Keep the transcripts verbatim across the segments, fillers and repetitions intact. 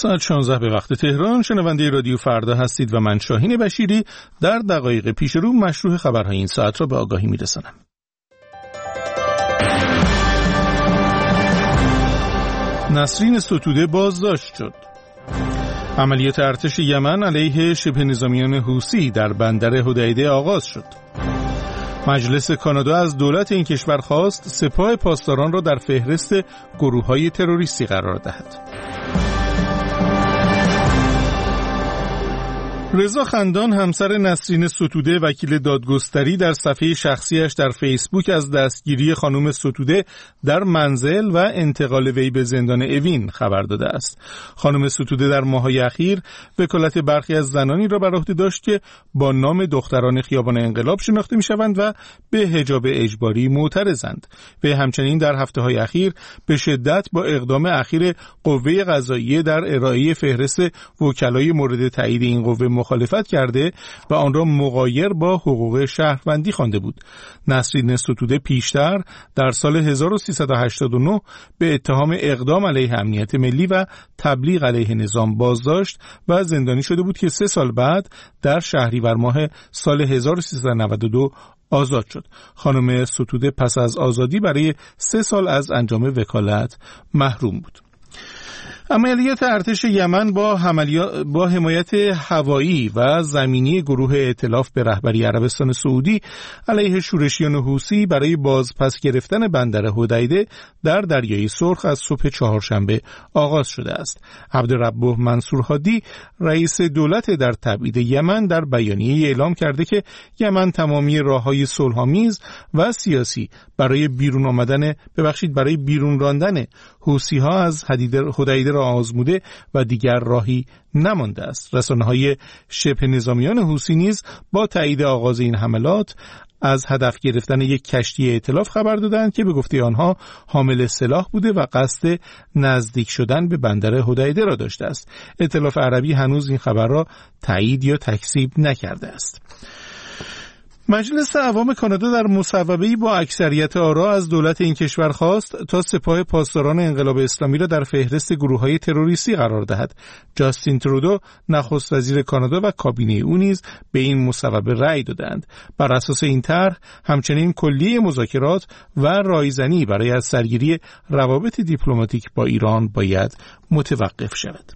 ساعت شانزده به وقت تهران. شنونده رادیو فردا هستید و من شاهین بشیری در دقایق پیش رو مشروع خبرهای این ساعت را به آگاهی میرسانم. نسرین ستوده بازداشت شد. عملیات ارتش یمن علیه شبه نظامیان حوثی در بندر حدیده آغاز شد. مجلس کانادا از دولت این کشور خواست سپاه پاسداران را در فهرست گروه‌های تروریستی قرار دهد. رضا خندان همسر نسرین ستوده وکیل دادگستری در صفحه شخصیش در فیسبوک از دستگیری خانم ستوده در منزل و انتقال وی به زندان اوین خبر داده است. خانم ستوده در ماه‌های اخیر وکالت برخی از زنانی را بر عهده داشت که با نام دختران خیابان انقلاب شناخته می‌شوند و به حجاب اجباری معترضند. وی همچنین در هفته‌های اخیر به شدت با اقدام اخیر قوه قضاییه در ارائه فهرست وکلای مورد تایید این قوه مخالفت کرده و آن را مغایر با حقوق شهروندی خوانده بود. نسرین ستوده پیشتر در سال هزار و سیصد و هشتاد و نه به اتهام اقدام علیه امنیت ملی و تبلیغ علیه نظام بازداشت و زندانی شده بود که سه سال بعد در شهریور ماه سال هزار و سیصد و نود و دو آزاد شد. خانم ستوده پس از آزادی برای سه سال از انجام وکالت محروم بود. عملیات ارتش یمن با, با حمایت هوایی و زمینی گروه ائتلاف به رهبری عربستان سعودی علیه شورشیان حوثی برای بازپس گرفتن بندر حدیده در دریای سرخ از صبح چهارشنبه آغاز شده است. عبدالربه منصور هادی رئیس دولت در تبعید یمن در بیانیه اعلام کرده که یمن تمامی راههای صلح‌آمیز و سیاسی برای بیرون آمدن ببخشید برای بیرون راندن حوثی‌ها از حدیده را آزموده و دیگر راهی نمانده است. رسانه‌های شبه نظامیان حوثی نیز با تایید آغاز این حملات از هدف گرفتن یک کشتی ائتلاف خبر دادند که به گفته آنها حامل سلاح بوده و قصد نزدیک شدن به بندر حدیده را داشته است. ائتلاف عربی هنوز این خبر را تایید یا تکذیب نکرده است. مجلس عوام کانادا در مصوبه‌ای با اکثریت آرا از دولت این کشور خواست تا سپاه پاسداران انقلاب اسلامی را در فهرست گروه‌های تروریستی قرار دهد. جاستین ترودو نخست وزیر کانادا و کابینه او نیز به این مصوبه رأی دادند. بر اساس این طرح همچنین کلیه مذاکرات و رایزنی برای از سرگیری روابط دیپلماتیک با ایران باید متوقف شود.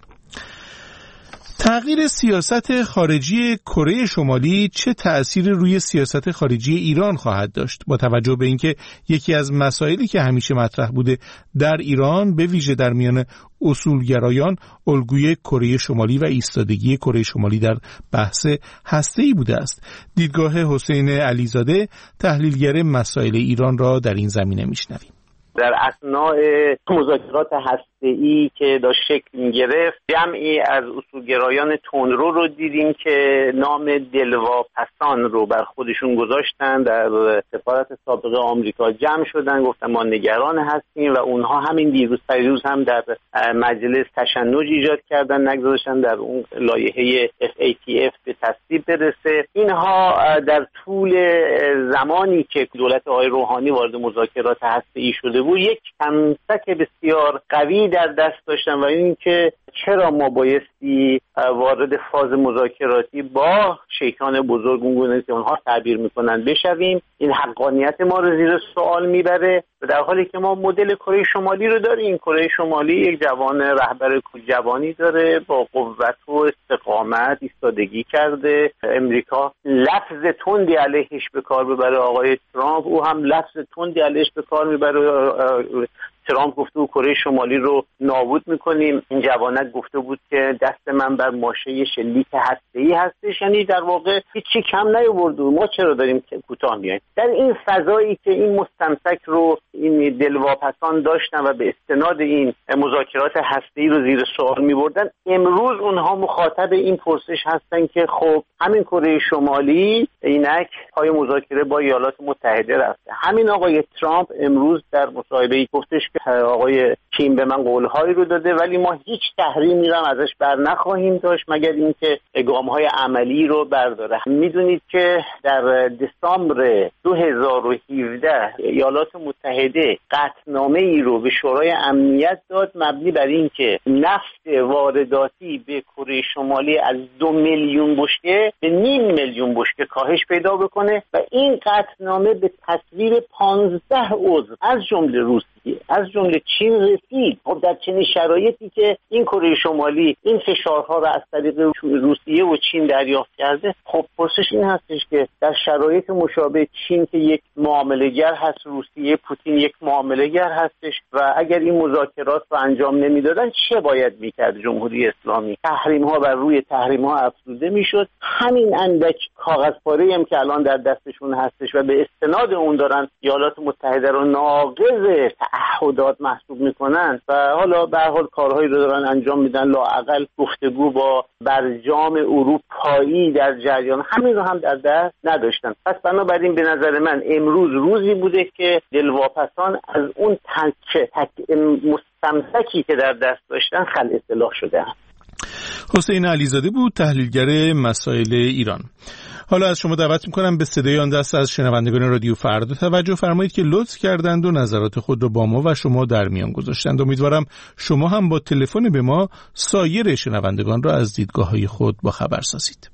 تغییر سیاست خارجی کره شمالی چه تأثیری روی سیاست خارجی ایران خواهد داشت؟ با توجه به اینکه یکی از مسائلی که همیشه مطرح بوده در ایران به ویژه در میان اصولگرایان الگوی کره شمالی و ایستادگی کره شمالی در بحث هسته‌ای بوده است. دیدگاه حسین علیزاده تحلیلگر مسائل ایران را در این زمینه میشنویم. در اثناء مذاکرات هسته‌ای که داشت شکل می‌گرفت جمعی از اصولگرایان تندرو رو دیدیم که نام دلواپسان رو بر خودشون گذاشتن، در سفارت سابق آمریکا جمع شدن، گفتن ما نگران هستیم و اونها همین دیروز پریروز هم در مجلس تشنج ایجاد کردن، نگذاشتن در اون لایحه اف ای تی اف به تصویب برسه. اینها در طول زمانی که دولت آقای روحانی وارد مذاکرات هسته‌ای شده بود یک تمسک بسیار قوی در دست داشتن و این که چرا ما بایستی وارد فاز مذاکراتی با شیطان بزرگ اونگونه که اونها تعبیر میکنن بشویم. این حقانیت ما رو زیر سوال میبره و در حالی که ما مدل کره شمالی رو داریم. کره شمالی یک جوان رهبر جوانی داره با قوت و استقامت ایستادگی کرده. امریکا لفظ تندی علیهش به کار ببره آقای ترامپ، او هم لفظ تندی علیهش به کار میبره. ترامپ گفته بود کره شمالی رو نابود میکنیم، این جوانک گفته بود که دست من بر ماشه شلیک هسته‌ای هستش، یعنی در واقع هیچی کم نیاورد. ما چرا داریم کوتاه میایم؟ در این فضایی که این مستمسک رو این دلواپسان داشتن و به استناد این مذاکرات هسته‌ای رو زیر سوال میبردن، امروز اونها مخاطب این پرسش هستن که خب همین کره شمالی اینک پای مذاکره با ایالات متحده رفته. همین آقای ترامپ امروز در مصاحبه‌ای گفتش که آقای کیم به من قولهایی رو داده، ولی ما هیچ تحریمی رو ازش بر نخواهیم داشت مگر اینکه گام‌های عملی رو برداره. میدونید که در دسامبر دو هزار و هفده ایالات متحده قطعنامه ای رو به شورای امنیت داد مبنی بر اینکه نفت وارداتی به کره شمالی از دو میلیون بشکه به نیم میلیون بشکه کاهش پیدا بکنه و این قطعنامه به تصویر پانزده عضو از جمله روسیه از جمله چین رسید. خب در چنین شرایطی که این کره شمالی این فشارها را از طریق روسیه و چین دریافت کرده، خب پرسش این هستش که در شرایط مشابه چین که یک معامله‌گر هست، روسیه پوتین یک معامله‌گر هستش و اگر این مذاکرات رو انجام نمیدادن چه باید میکرد جمهوری اسلامی؟ تحریم ها بر روی تحریم ها افزوده میشد. همین اندک کاغذ پاره هم که الان در دستشون هستش و به استناد اون دارن ایالات متحده رو ناقض تعهدات محسوب میکنن و حالا به هر حال کارهایی رو دارن انجام میدن، لااقل گفتگو با برجام اروپایی در جریان همین رو هم در دست نداشتن. پس بنابراین به نظر من امروز روزی بوده که دلواپسان از اون تک تک مستمسکی که در دست داشتن خلع اصلاح شده هم. حسین علیزاده بود، تحلیلگر مسائل ایران. حالا از شما دعوت میکنم به صدای آن دست از شنوندگان رادیو فردا توجه فرمایید که لطف کردند و نظرات خود را با ما و شما در میان گذاشتند. امیدوارم شما هم با تلفن به ما سایر شنوندگان را از دیدگاه‌های خود با خبر سازید.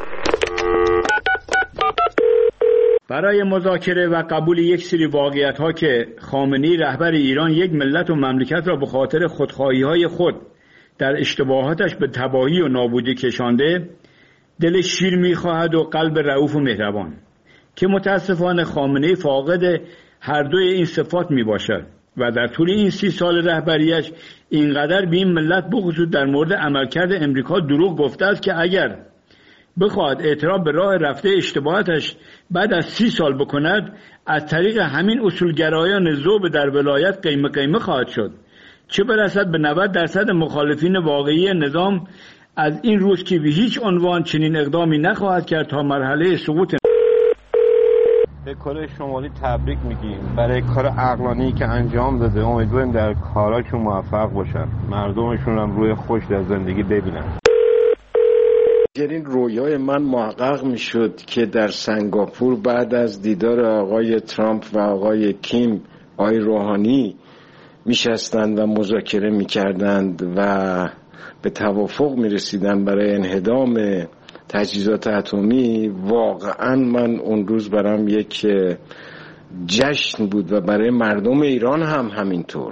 برای مذاکره و قبول یک سری واقعیت‌ها که خامنه‌ای رهبر ایران یک ملت و مملکت را به خاطر خودخواهی‌های خود در اشتباهاتش به تباهی و نابودی کشانده، دل شیر می‌خواهد و قلب رئوف و مهربان، که متاسفانه خامنه‌ای فاقد هر دوی این صفات میباشد و در طول این سی سال رهبریش اینقدر به این ملت بخصوص در مورد عملکرد امریکا دروغ گفته است که اگر بخواد اعتراف به راه رفته اشتباهاتش بعد از سی سال بکند، از طریق همین اصولگرایان ذوب در ولایت قیمه قیمه خواهد شد، چه برسد به نود درصد مخالفین واقعی نظام از این روز که به هیچ عنوان چنین اقدامی نخواهد کرد تا مرحله سقوط. به کره شمالی تبریک میگیم برای کار عقلانی که انجام داده. امیدواریم در کاراشون موفق باشن، مردمشون هم روی خوش در زندگی ببینن. اگر این رویای من محقق میشد که در سنگاپور بعد از دیدار آقای ترامپ و آقای کیم آقای روحانی میشستند و مذاکره میکردند و به توافق میرسیدن برای انهدام تجهیزات اتمی، واقعا من اون روز برام یک جشن بود و برای مردم ایران هم همینطور.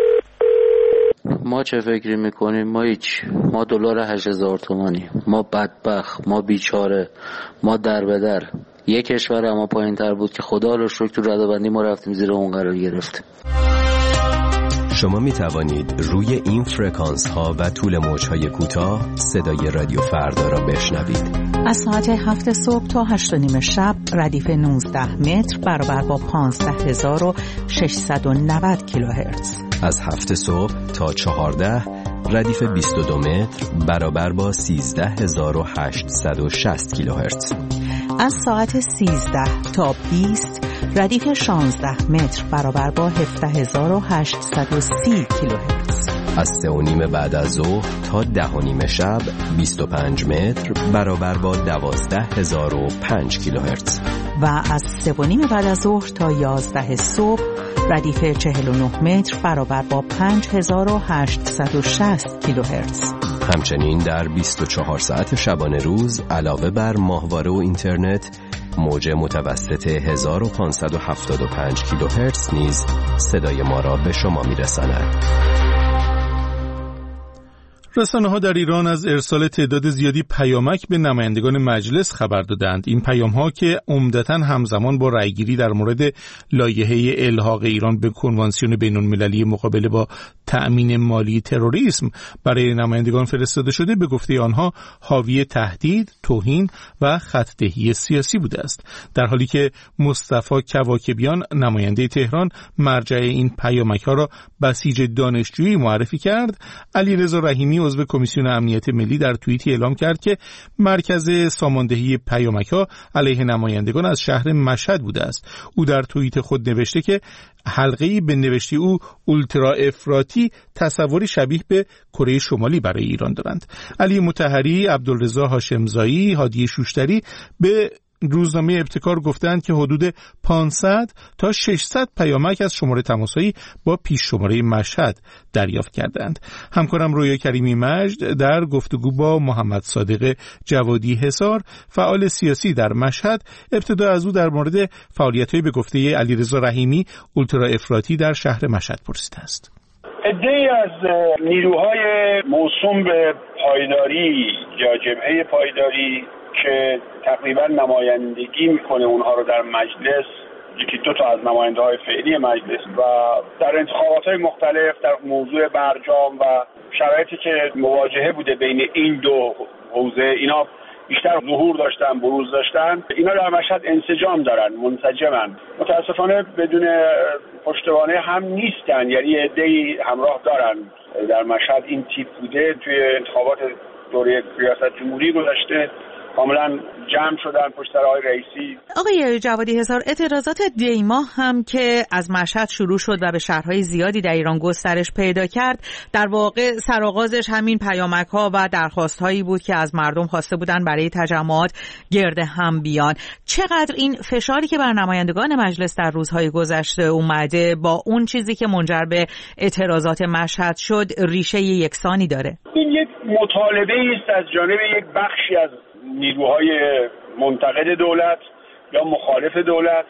ما چه فکری میکنیم؟ ما هیچ. ما دلار هشت هزار تومانی، ما بدبخت، ما بیچاره، ما در به در. یک کشور اما پایین تر بود که خدا رو شکر تو ردبندی ما رفتیم زیر اون قرار گرفت. شما می توانید روی این فرکانس ها و طول موج های کوتاه صدای رادیو فردا را بشنوید. از ساعت هفت صبح تا هشت و نیم شب ردیف نوزده متر برابر با پانزده هزار و ششصد و نود کیلوهرتز. از هفت صبح تا چهارده ردیف بیست و دو متر برابر با سیزده هزار و هشتصد و شصت کیلوهرتز. از ساعت سیزده تا بیست ردیف شانزده متر برابر با هفده هزار و هشتصد و سی کیلوهرتز. از سه و نیم بعد از ظهر تا ده و نیم شب بیست و پنج متر برابر با دوازده هزار و پنج کیلوهرتز. و از سه و نیم بعد از ظهر تا یازده صبح ردیف چهل و نه متر برابر با پنج هزار و هشتصد و شصت کیلوهرتز. همچنین در بیست و چهار ساعت شبانه روز علاوه بر ماهواره و اینترنت، موج متوسط هزار و پانصد و هفتاد و پنج کیلوهرتز نیز صدای ما را به شما میرساند. رسانه‌ها در ایران از ارسال تعداد زیادی پیامک به نمایندگان مجلس خبر دادند. این پیام‌ها که عمدتاً همزمان با رأیگیری در مورد لایحه الحاق ایران به کنوانسیون بین‌المللی مقابله با تأمین مالی تروریسم برای نمایندگان فرستاده شده، به گفته آنها حاوی تهدید، توهین و خط‌دهی سیاسی بوده است. در حالی که مصطفی کواکبیان نماینده تهران مرجع این پیامک‌ها را بسیج دانشجویی معرفی کرد، علیرضا رحیمی عضو کمیسیون امنیت ملی در توییتی اعلام کرد که مرکز ساماندهی پیامک‌ها علیه نمایندگان از شهر مشهد بوده است. او در توییت خود نوشته که حلقه‌ای به نوشته او اولترا افراطی تصوری شبیه به کره شمالی برای ایران دارند. علی مطهری، عبدالرضا هاشمزایی، هادی شوشتری به روزنامه ابتکار گفتند که حدود پانصد تا ششصد پیامک از شماره تماسایی با پیش شماره مشهد دریافت کردند. همکارم رویا کریمی مجد در گفتگو با محمد صادق جوادی حصار، فعال سیاسی در مشهد، ابتدا از او در مورد فعالیت‌های به گفته علیرضا رحیمی اولترا افراطی در شهر مشهد پرسیده است. عده‌ای از نیروهای موسوم به پایداری یا جبهه پایداری که تقریبا نمایندگی میکنه اونها رو در مجلس، یکی دو تا از نماینده های فعلی مجلس، و در انتخابات های مختلف در موضوع برجام و شرایطی که مواجهه بوده بین این دو حوزه، اینا بیشتر ظهور داشتن، بروز داشتن. اینا در مشهد انسجام دارن، منسجمن. متاسفانه بدون پشتوانه هم نیستن، یعنی عده‌ای همراه دارن. در مشهد این تیپ بوده، توی انتخابات دوره ریاست جمهوری گذشته کاملا جمع شدن پشت سر آقای رئیسی. آقای جوادی حصار، اعتراضات دیما هم که از مشهد شروع شد و به شهرهای زیادی در ایران گسترش پیدا کرد، در واقع سرآغازش همین پیامک‌ها و درخواست‌هایی بود که از مردم خواسته بودن برای تجمعات گرد هم بیان. چقدر این فشاری که بر نمایندگان مجلس در روزهای گذشته اومده با اون چیزی که منجر به اعتراضات مشهد شد ریشه یکسانی داره؟ این یک مطالبه است از جانب یک بخشی از نیروهای منتقد دولت یا مخالف دولت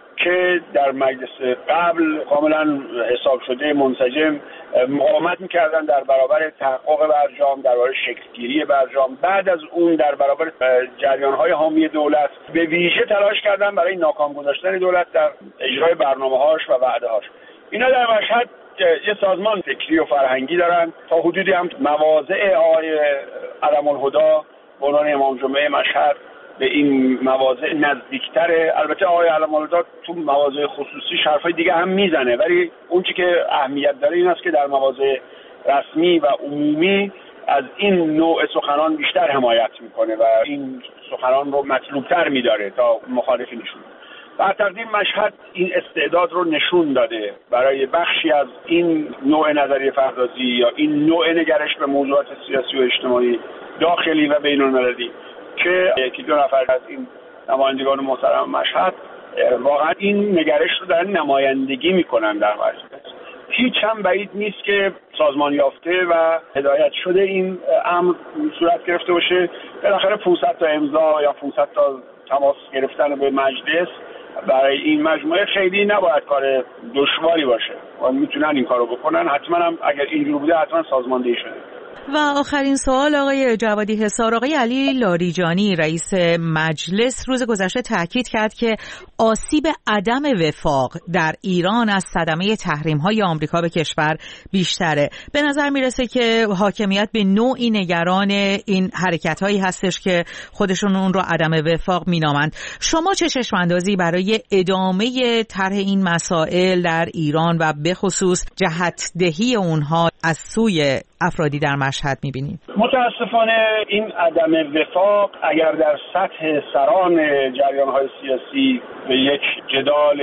که در مجلس قبل کاملا حساب شده منسجم مقاومت میکردن در برابر تحقق برجام، در برابر شکلگیری برجام. بعد از اون در برابر جریانهای حامی دولت به ویژه تلاش کردن برای ناکام گذاشتن دولت در اجرای برنامه‌هاش و وعده‌هاش. اینا در مشهد یه سازمان فکری و فرهنگی دارن. تا حدودی هم مواضع آقای علم‌الهدی به عنوان امام جمعه مشهد به این مواضع نزدیکتره. البته آقای علم‌الهدی تو مواضع خصوصی حرفای دیگه هم میزنه، ولی اون چی که اهمیت داره این است که در مواضع رسمی و عمومی از این نوع سخنان بیشتر حمایت میکنه و این سخنان رو مطلوبتر میداره تا مخالفینشون. بر تقدیر مشهد این استعداد رو نشون داده برای بخشی از این نوع نظریه پردازی یا این نوع نگرش به موضوعات سیاسی و اجتماعی داخلی و بین المللی که یکی دو نفر از این نمایندگان محترم مشهد واقعا این نگرش رو دارن نمایندگی میکنن در مجلس. هیچ هم بعید نیست که سازمان یافته و هدایت شده این امر صورت گرفته باشه. بالاخره پانصد تا امضا یا پانصد تا تماس گرفتن به مجلس برای این مجموعه خیلی نباید کار دشواری باشه و میتونن این کارو بکنن. حتما هم اگر اینجور بوده حتما سازماندهی شده. و آخرین سوال آقای جوادی حصار، آقای علی لاریجانی رئیس مجلس روز گذشته تاکید کرد که آسیب عدم وفاق در ایران از صدمه تحریم‌های آمریکا به کشور بیشتره. به نظر میرسه که حاکمیت به نوعی نگران این حرکت‌هایی هستش که خودشون اون رو عدم وفاق مینامند. شما چه چشم‌اندازی برای ادامه طرح این مسائل در ایران و به خصوص جهت‌دهی اونها از سوی افرادی در مشهد می‌بینید؟ متاسفانه این عدم وفاق اگر در سطح سران جریان‌های سیاسی به یک جدال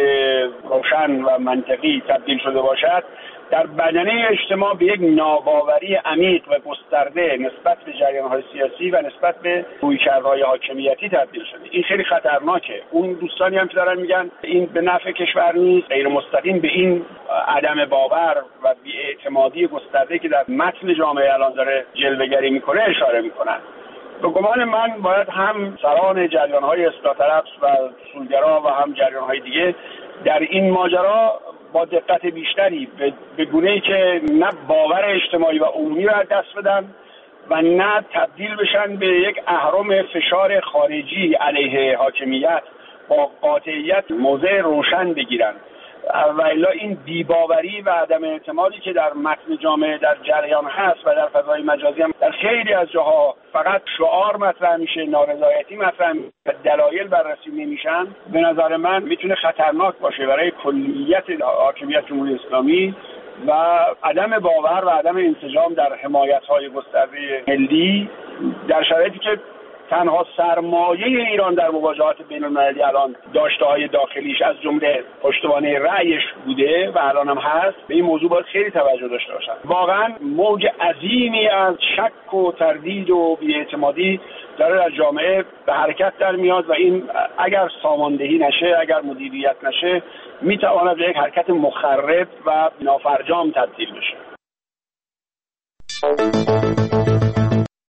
روشن و منطقی تبدیل شده باشد، در بدنه اجتماع به یک ناباوری عمیق و گسترده نسبت به جریان‌های سیاسی و نسبت به رویکردهای حاکمیتی تبدیل شده. این خیلی خطرناکه. اون دوستانی هم که دارن میگن این به نفع کشور نیست، غیر مستقیم به این عدم باور و بی‌اعتمادی گسترده که در متن جامعه الان داره جلوه‌گری میکنه اشاره میکنن. به گمان من باید هم سران جریان‌های اصلاح طلب و اصولگرا و هم جریان‌های دیگه در این ماجرا با دقت بیشتری به گونه‌ای که نه باور اجتماعی و عمومی را دست بدن و نه تبدیل بشن به یک اهرم فشار خارجی علیه حاکمیت با قاطعیت موضع روشن بگیرن. و الا این بی‌باوری و عدم اعتمادی که در متن جامعه در جریان هست و در فضای مجازی هم در خیلی از جاها فقط شعار مطرح میشه، نارضایتی مطرح میشه، دلایل بررسی نمیشن، به نظر من میتونه خطرناک باشه برای کلیت حاکمیت جمهوری اسلامی و عدم باور و عدم انسجام در حمایت‌های گسترده ملی در شرایطی که تنها سرمایه ایران در مواجهات بین‌المللی الان داشته‌های داخلیش از جمله پشتوانه رأیش بوده و الان هم هست، به این موضوع باید خیلی توجه داشته باشن. واقعا موج عظیمی از شک و تردید و بی‌اعتمادی داره در جامعه به حرکت در میاد و این اگر ساماندهی نشه، اگر مدیریت نشه، میتواند به یک حرکت مخرب و نافرجام تبدیل بشه.